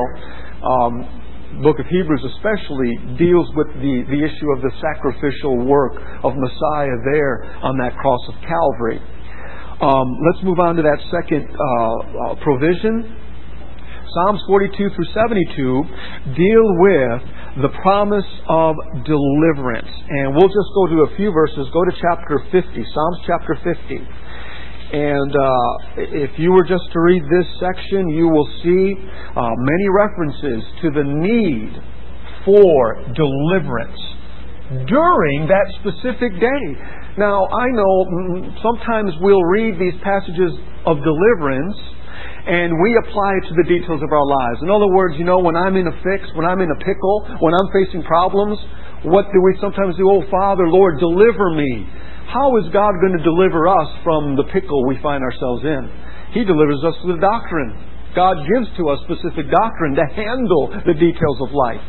Um, Book of Hebrews especially deals with the, the issue of the sacrificial work of Messiah there on that cross of Calvary. Um, let's move on to that second uh, uh, provision. Psalms forty-two through seventy-two deal with the promise of deliverance. And we'll just go to a few verses. Go to chapter fifty, Psalms chapter fifty. And uh, if you were just to read this section, you will see uh, many references to the need for deliverance during that specific day. Now, I know sometimes we'll read these passages of deliverance and we apply it to the details of our lives. In other words, you know, when I'm in a fix, when I'm in a pickle, when I'm facing problems, what do we sometimes do? Oh, Father, Lord, deliver me. How is God going to deliver us from the pickle we find ourselves in? He delivers us with doctrine. God gives to us specific doctrine to handle the details of life.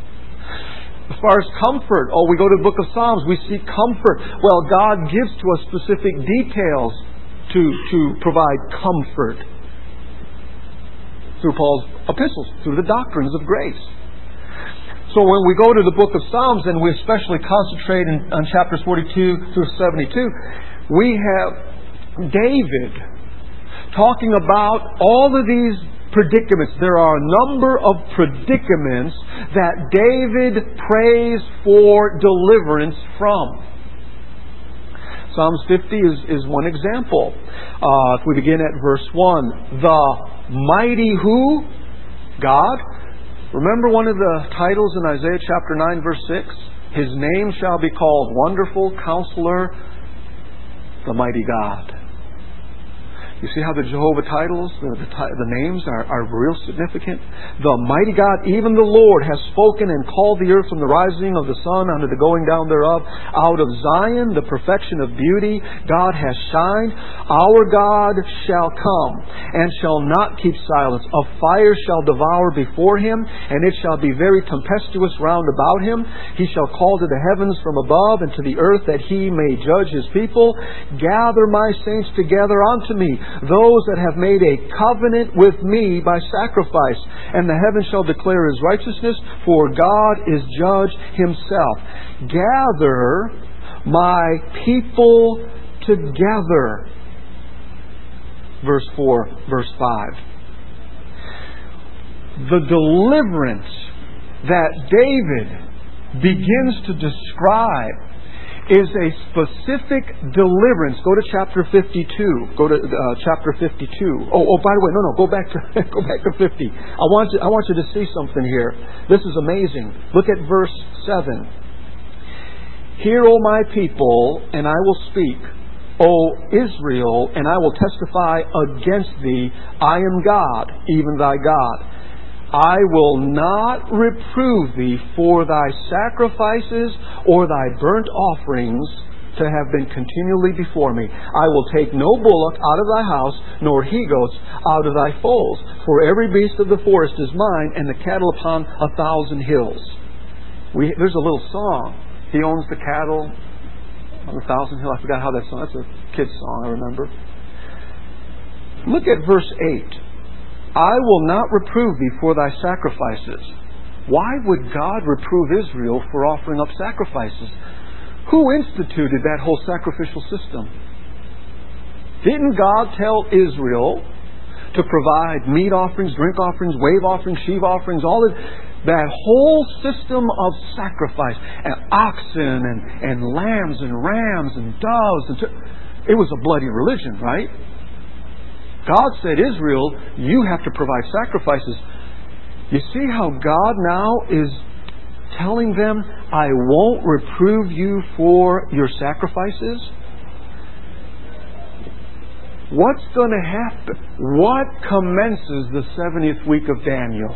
As far as comfort, oh, we go to the book of Psalms, we see comfort. Well, God gives to us specific details to, to provide comfort through Paul's epistles, through the doctrines of grace. So when we go to the book of Psalms, and we especially concentrate in, on chapters forty-two through seventy-two, we have David talking about all of these predicaments. There are a number of predicaments that David prays for deliverance from. Psalms fifty is, is one example. Uh, if we begin at verse one, the mighty who? God. Remember one of the titles in Isaiah chapter nine, verse six? His name shall be called Wonderful Counselor, the Mighty God. You see how the Jehovah titles, the, the, the names are, are real significant? The mighty God, even the Lord, has spoken and called the earth from the rising of the sun unto the going down thereof. Out of Zion, the perfection of beauty, God has shined. Our God shall come and shall not keep silence. A fire shall devour before him, and it shall be very tempestuous round about him. He shall call to the heavens from above and to the earth, that he may judge his people. Gather my saints together unto me, those that have made a covenant with me by sacrifice, and the heavens shall declare his righteousness, for God is judge himself. Gather my people together. Verse four, verse five. The deliverance that David begins to describe is a specific deliverance. Go to chapter fifty-two. Go to uh, chapter fifty-two. Oh, oh, by the way, no, no, go back to go back to fifty. I want you, I want you to see something here. This is amazing. Look at verse seven. Hear, O my people, and I will speak. O Israel, and I will testify against thee. I am God, even thy God. I will not reprove thee for thy sacrifices or thy burnt offerings, to have been continually before me. I will take no bullock out of thy house, nor he-goats out of thy folds. For every beast of the forest is mine, and the cattle upon a thousand hills. We, there's a little song. He owns the cattle on a thousand hills. I forgot how that song. That's a kid's song, I remember. Look at verse eight. I will not reprove thee for thy sacrifices. Why would God reprove Israel for offering up sacrifices? Who instituted that whole sacrificial system? Didn't God tell Israel to provide meat offerings, drink offerings, wave offerings, sheave offerings, all of that whole system of sacrifice, and oxen and, and lambs and rams and doves? And t- it was a bloody religion, right? God said, Israel, you have to provide sacrifices. You see how God now is telling them, I won't reprove you for your sacrifices? What's going to happen? What commences the seventieth week of Daniel?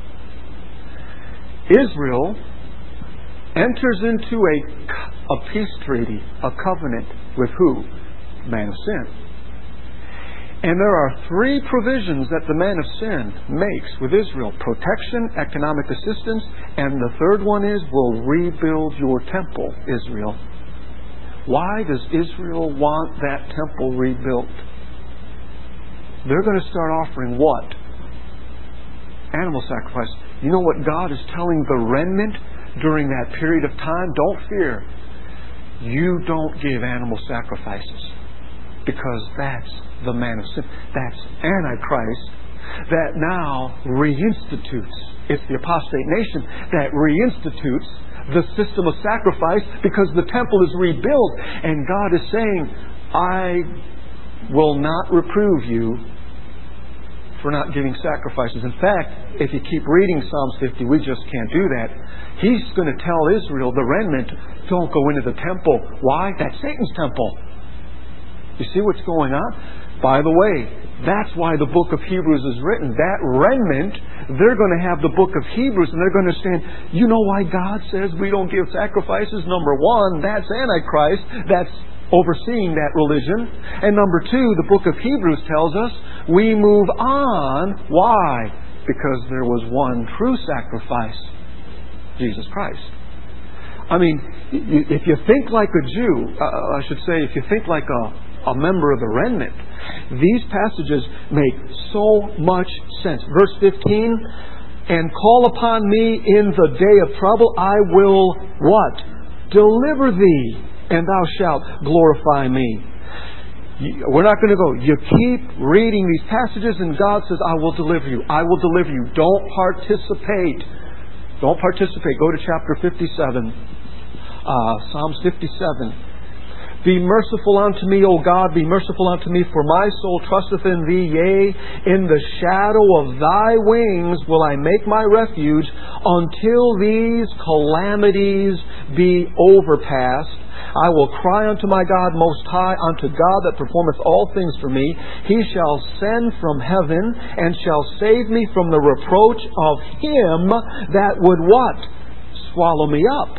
Israel enters into a, a peace treaty, a covenant with who? Man of sin. And there are three provisions that the man of sin makes with Israel. Protection, economic assistance, and the third one is, we'll rebuild your temple, Israel. Why does Israel want that temple rebuilt? They're going to start offering what? Animal sacrifice. You know what God is telling the remnant during that period of time? Don't fear. You don't give animal sacrifices, because that's the man of sin. That's Antichrist that now reinstitutes. It's the apostate nation that reinstitutes the system of sacrifice because the temple is rebuilt. And God is saying, I will not reprove you for not giving sacrifices. In fact, if you keep reading Psalms fifty, we just can't do that. He's going to tell Israel, the remnant, don't go into the temple. Why? That's Satan's temple. You see what's going on? By the way, that's why the book of Hebrews is written. That remnant, they're going to have the book of Hebrews, and they're going to understand, you know why God says we don't give sacrifices? Number one, that's Antichrist. That's overseeing that religion. And number two, the book of Hebrews tells us we move on. Why? Because there was one true sacrifice, Jesus Christ. I mean, if you think like a Jew, uh, I should say, if you think like a a member of the remnant, these passages make so much sense. Verse fifteen, and call upon me in the day of trouble, I will what? Deliver thee, and thou shalt glorify me. We're not going to go. You keep reading these passages and God says, I will deliver you. I will deliver you. Don't participate. Don't participate. Go to chapter fifty-seven. Uh, Psalms fifty-seven. Be merciful unto me, O God, be merciful unto me, for my soul trusteth in thee. Yea, in the shadow of thy wings will I make my refuge, until these calamities be overpast. I will cry unto my God most high, unto God that performeth all things for me. He shall send from heaven, and shall save me from the reproach of him that would what? Swallow me up.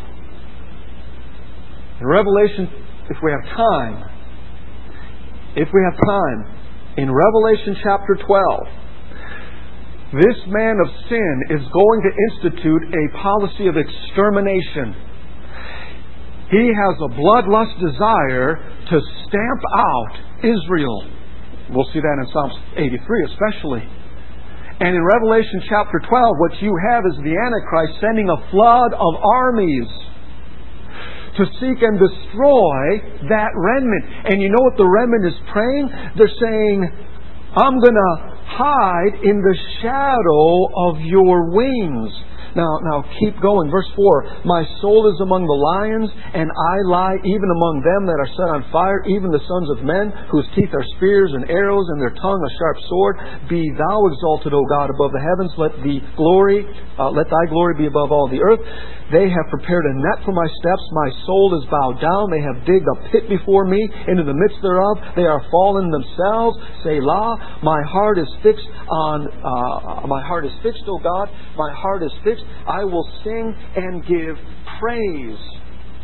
In Revelation, if we have time, if we have time, in Revelation chapter twelve, this man of sin is going to institute a policy of extermination. He has a bloodlust desire to stamp out Israel. We'll see that in Psalms eighty-three especially. And in Revelation chapter twelve, what you have is the Antichrist sending a flood of armies to seek and destroy that remnant. And you know what the remnant is praying? They're saying, I'm going to hide in the shadow of your wings. Now, now keep going. Verse four. My soul is among the lions, and I lie even among them that are set on fire, even the sons of men, whose teeth are spears and arrows, and their tongue a sharp sword. Be thou exalted, O God, above the heavens. Let the glory, uh, let thy glory be above all the earth. They have prepared a net for my steps. My soul is bowed down. They have digged a pit before me. Into the midst thereof they are fallen themselves. Selah. My heart is fixed on. Uh, my heart is fixed, O God. My heart is fixed. I will sing and give praise.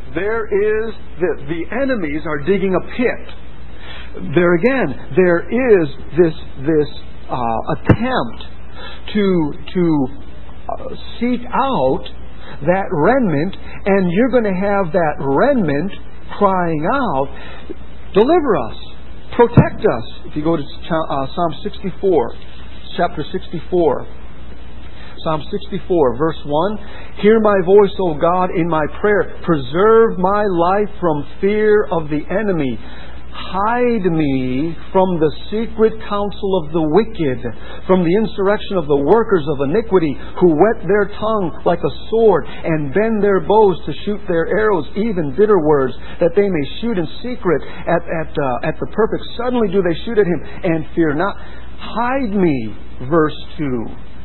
there is, the, the enemies are digging a pit. There again, there is this, this uh, attempt to, to uh, seek out that remnant, and you're going to have that remnant crying out, deliver us, protect us. If you go to uh, Psalm sixty-four, chapter sixty-four, Psalm sixty-four, verse one, hear my voice, O God, in my prayer. Preserve my life from fear of the enemy. Hide me from the secret counsel of the wicked, from the insurrection of the workers of iniquity, who whet their tongue like a sword and bend their bows to shoot their arrows, even bitter words, that they may shoot in secret at, at, uh, at the perfect. Suddenly do they shoot at him and fear not. Hide me, verse two,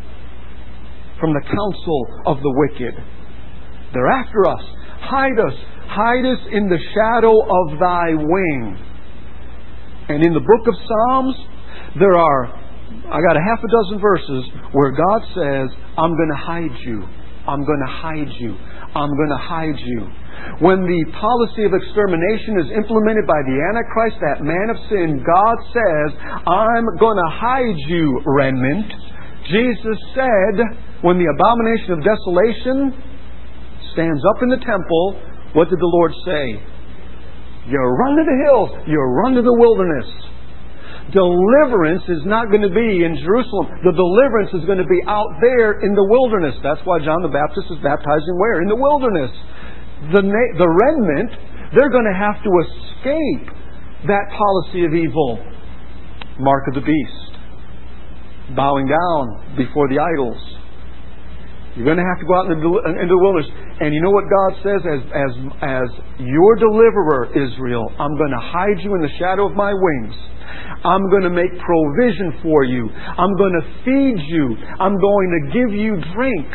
from the counsel of the wicked. They're after us. Hide us. Hide us in the shadow of thy wing. And in the book of Psalms, there are, I got a half a dozen verses where God says, I'm going to hide you. I'm going to hide you. I'm going to hide you. When the policy of extermination is implemented by the Antichrist, that man of sin, God says, I'm going to hide you, remnant. Jesus said, when the abomination of desolation stands up in the temple, what did the Lord say? You run to the hills. You run to the wilderness. Deliverance is not going to be in Jerusalem. The deliverance is going to be out there in the wilderness. That's why John the Baptist is baptizing where? In the wilderness. The, na- the remnant, they're going to have to escape that policy of evil. Mark of the beast. Bowing down before the idols. You're going to have to go out into the wilderness. And you know what God says? As, as, as your deliverer, Israel, I'm going to hide you in the shadow of my wings. I'm going to make provision for you. I'm going to feed you. I'm going to give you drink.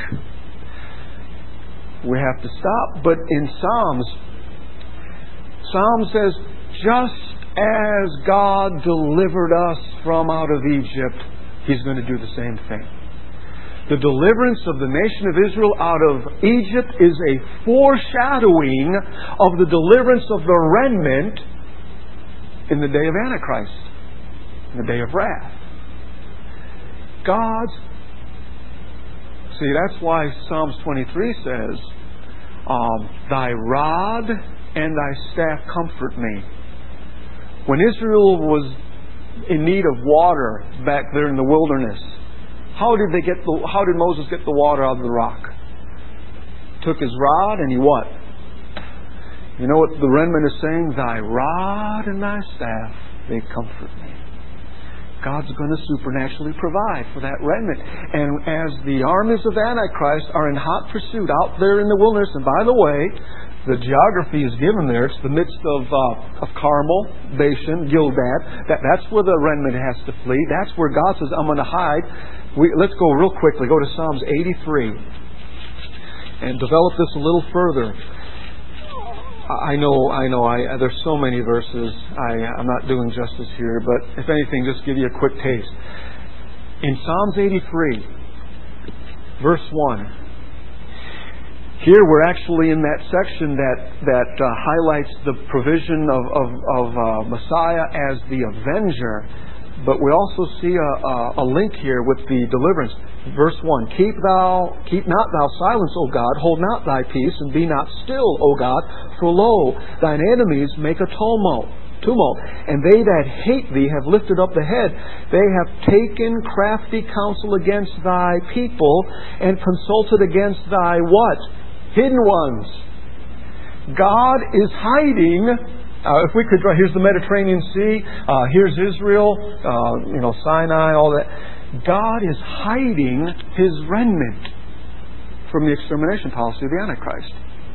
We have to stop. But in Psalms, Psalm says, just as God delivered us from out of Egypt, He's going to do the same thing. The deliverance of the nation of Israel out of Egypt is a foreshadowing of the deliverance of the remnant in the day of Antichrist, in the day of wrath. God's... See, that's why Psalms twenty-three says, um, Thy rod and thy staff comfort me. When Israel was in need of water back there in the wilderness, How did they get the, how did Moses get the water out of the rock? Took his rod and he what? You know what the remnant is saying? Thy rod and thy staff, they comfort me. God's going to supernaturally provide for that remnant. And as the armies of Antichrist are in hot pursuit out there in the wilderness, and by the way, the geography is given there. It's the midst of uh, of Carmel, Bashan, Gilgad. That, that's where the remnant has to flee. That's where God says, I'm going to hide. We, let's go real quickly. Go to Psalms eighty-three and develop this a little further. I know, I know. I, there's so many verses. I, I'm not doing justice here, but if anything, just give you a quick taste. In Psalms eighty-three, verse one. Here we're actually in that section that that uh, highlights the provision of of, of uh, Messiah as the avenger. But we also see a, a, a link here with the deliverance. Verse one, Keep thou, keep not thou silence, O God, hold not thy peace, and be not still, O God, for lo, thine enemies make a tumult, tumult, and they that hate thee have lifted up the head. They have taken crafty counsel against thy people, and consulted against thy what? Hidden ones. God is hiding. Uh, if we could draw, here's the Mediterranean Sea, uh, here's Israel, uh, you know, Sinai, all that. God is hiding His remnant from the extermination policy of the Antichrist.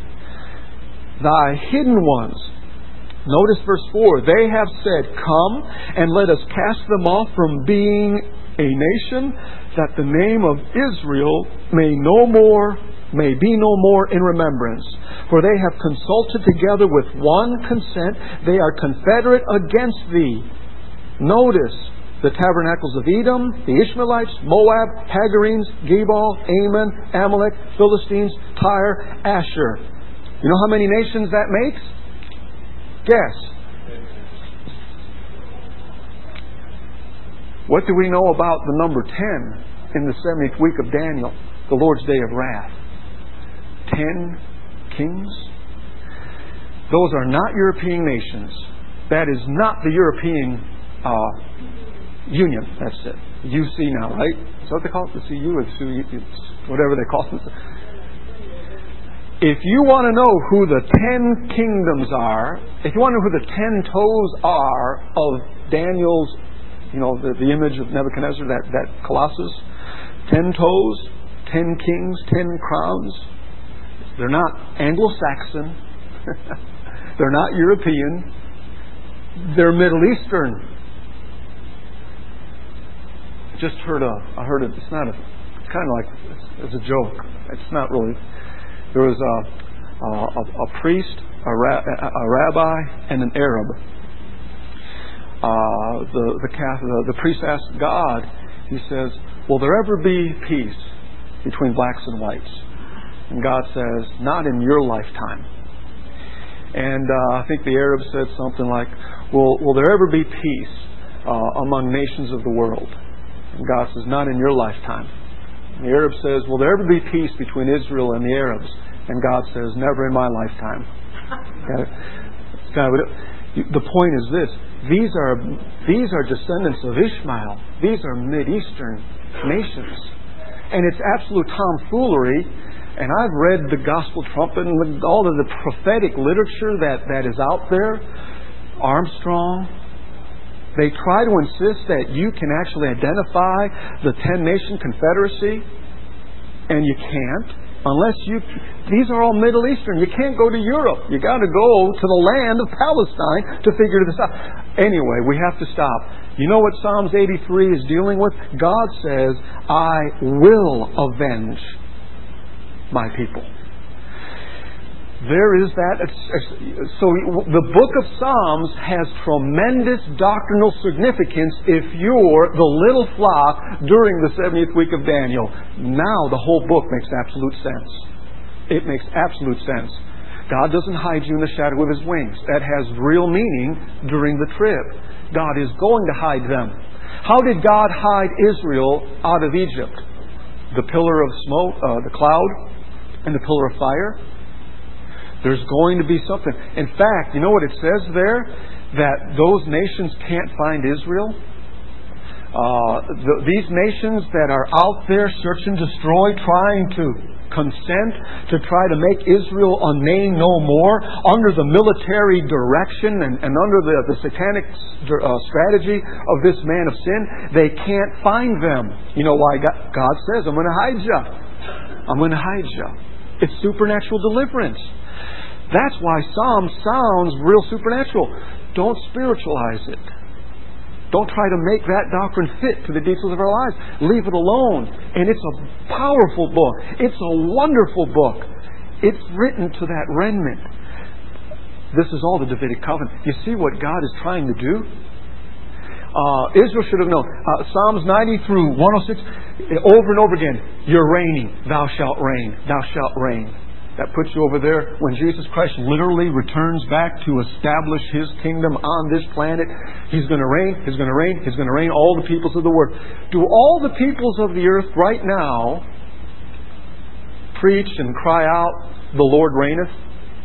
Thy hidden ones. Notice verse four. They have said, Come and let us cast them off from being a nation, that the name of Israel may no more may be no more in remembrance. For they have consulted together with one consent. They are confederate against thee. Notice the tabernacles of Edom, the Ishmaelites, Moab, Hagarenes, Gebal, Ammon, Amalek, Philistines, Tyre, Asher. You know how many nations that makes? Guess. What do we know about the number ten in the seventieth week of Daniel, the Lord's day of wrath? Ten kings? Those are not European nations. That is not the European uh, Union. That's it. U C now, right? Is that what they call it? The C U or the C U? Whatever they call it. If you want to know who the ten kingdoms are, if you want to know who the ten toes are of Daniel's, you know, the, the image of Nebuchadnezzar, that, that Colossus, ten toes, ten kings, ten crowns. They're not Anglo-Saxon. They're not European. They're Middle Eastern. Just heard a, I heard it, it's not a, it's kind of like, it's, it's a joke. It's not really. There was a, a, a priest, a, ra, a rabbi, and an Arab. Uh, the, the, the, the priest asked God, he says, will there ever be peace between blacks and whites? And God says, not in your lifetime. And uh, I think the Arab said something like, will, will there ever be peace uh, among nations of the world? And God says, not in your lifetime. And the Arab says, will there ever be peace between Israel and the Arabs? And God says, never in my lifetime. The point is this. These are, these are descendants of Ishmael. These are Mid-Eastern nations. And it's absolute tomfoolery. And I've read the Gospel Trumpet and all of the prophetic literature that, that is out there. Armstrong. They try to insist that you can actually identify the ten-nation confederacy. And you can't. Unless you... These are all Middle Eastern. You can't go to Europe. You got to go to the land of Palestine to figure this out. Anyway, we have to stop. You know what Psalms eighty-three is dealing with? God says, I will avenge my people. There is that. So the book of Psalms has tremendous doctrinal significance if you're the little flock during the seventieth week of Daniel. Now the whole book makes absolute sense. It makes absolute sense. God doesn't hide you in the shadow of His wings. That has real meaning during the trib. God is going to hide them. How did God hide Israel out of Egypt? The pillar of smoke, uh, the cloud, and the pillar of fire. There's going to be something. In fact, you know what it says there? That those nations can't find Israel. Uh, the, these nations that are out there search and destroy, trying to consent to try to make Israel a name no more, under the military direction and, and under the, the satanic uh, strategy of this man of sin, they can't find them. You know why? God, God says, I'm going to hide you. I'm going to hide you. It's supernatural deliverance. That's why Psalm sounds real supernatural. Don't spiritualize it. Don't try to make that doctrine fit to the details of our lives. Leave it alone. And it's a powerful book. It's a wonderful book. It's written to that remnant. This is all the Davidic covenant. You see what God is trying to do? Uh, Israel should have known. Uh, Psalms ninety through one oh six, over and over again, you're reigning. Thou shalt reign. Thou shalt reign. That puts you over there when Jesus Christ literally returns back to establish His kingdom on this planet. He's going to reign, He's going to reign, He's going to reign all the peoples of the world. Do all the peoples of the earth right now preach and cry out, the Lord reigneth?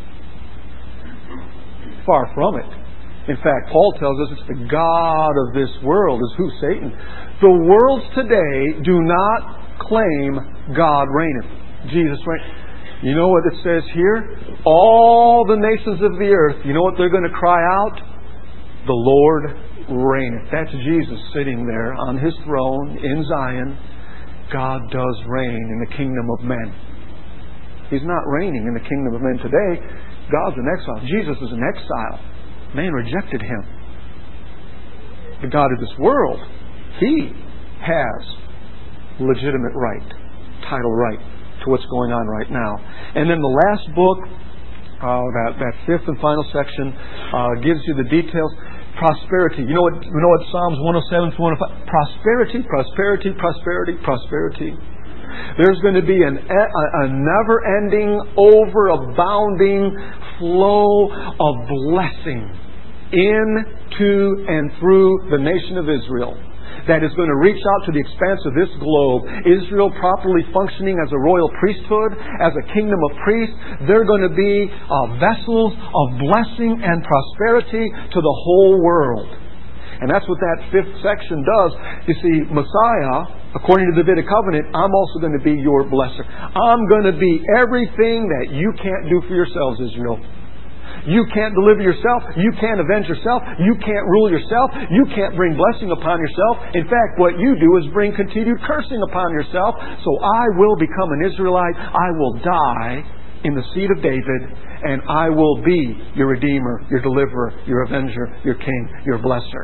Far from it. In fact, Paul tells us it's the God of this world is who? Satan. The worlds today do not claim God reigneth. Jesus reigneth. You know what it says here? All the nations of the earth, you know what they're going to cry out? The Lord reigneth. That's Jesus sitting there on His throne in Zion. God does reign in the kingdom of men. He's not reigning in the kingdom of men today. God's in exile. Jesus is in exile. Man rejected Him. The God of this world, He has legitimate right, title right, to what's going on right now. And then the last book, uh, that, that fifth and final section, uh, gives you the details. Prosperity. You know what, you know what Psalms one oh seven to one oh five? Prosperity, prosperity, prosperity, prosperity. There's going to be an, a, a never-ending, overabounding flow of blessing into and through the nation of Israel that is going to reach out to the expanse of this globe. Israel properly functioning as a royal priesthood, as a kingdom of priests. They're going to be uh, vessels of blessing and prosperity to the whole world. And that's what that fifth section does. You see, Messiah, according to the Davidic covenant, I'm also going to be your blesser. I'm going to be everything that you can't do for yourselves, Israel. You can't deliver yourself. You can't avenge yourself. You can't rule yourself. You can't bring blessing upon yourself. In fact, what you do is bring continued cursing upon yourself. So I will become an Israelite. I will die in the seed of David, and I will be your Redeemer, your Deliverer, your Avenger, your King, your Blesser.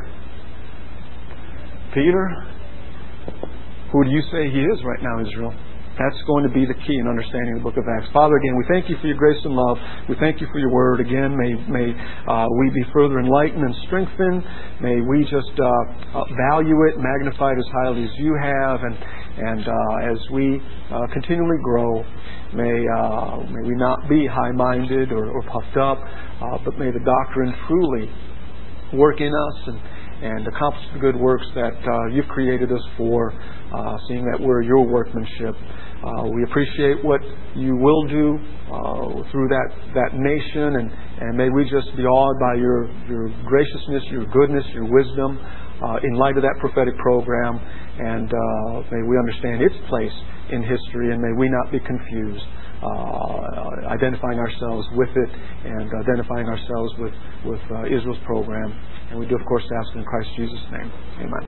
Peter, who do you say he is right now, Israel? That's going to be the key in understanding the book of Acts. Father, again, we thank you for your grace and love. We thank you for your word. Again, may may uh, we be further enlightened and strengthened. May we just uh, uh, value it, magnify it as highly as you have. And, and uh, as we uh, continually grow, may, uh, may we not be high-minded or, or puffed up, uh, but may the doctrine truly work in us and and accomplish the good works that uh, you've created us for, uh, seeing that we're your workmanship. Uh, we appreciate what you will do uh, through that, that nation, and, and may we just be awed by your, your graciousness, your goodness, your wisdom uh, in light of that prophetic program, and uh, may we understand its place in history, and may we not be confused. Uh, identifying ourselves with it and identifying ourselves with, with uh, Israel's program. And we do, of course, ask in Christ Jesus' name. Amen.